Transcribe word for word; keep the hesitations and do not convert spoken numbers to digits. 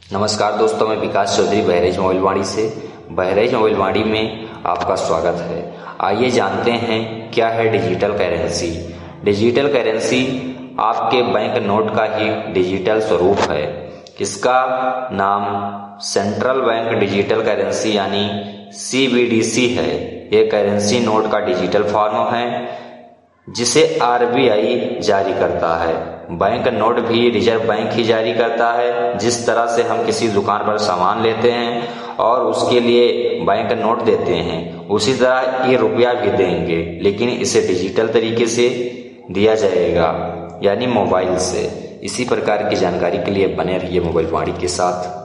नमस्कार दोस्तों, मैं विकास चौधरी बहराइच मोबाइल वाणी से बहराइच मोबाइल वाणी में आपका स्वागत है। आइए जानते हैं क्या है डिजिटल करेंसी। डिजिटल करेंसी आपके बैंक नोट का ही डिजिटल स्वरूप है। इसका नाम सेंट्रल बैंक डिजिटल करेंसी यानी सी बी डी सी है। ये करेंसी नोट का डिजिटल फॉर्म है जिसे आर बी आई जारी करता है। बैंक नोट भी रिजर्व बैंक ही जारी करता है। जिस तरह से हम किसी दुकान पर सामान लेते हैं और उसके लिए बैंक नोट देते हैं, उसी तरह ये रुपया भी देंगे, लेकिन इसे डिजिटल तरीके से दिया जाएगा यानी मोबाइल से। इसी प्रकार की जानकारी के लिए बने रहिए मोबाइल वाणी के साथ।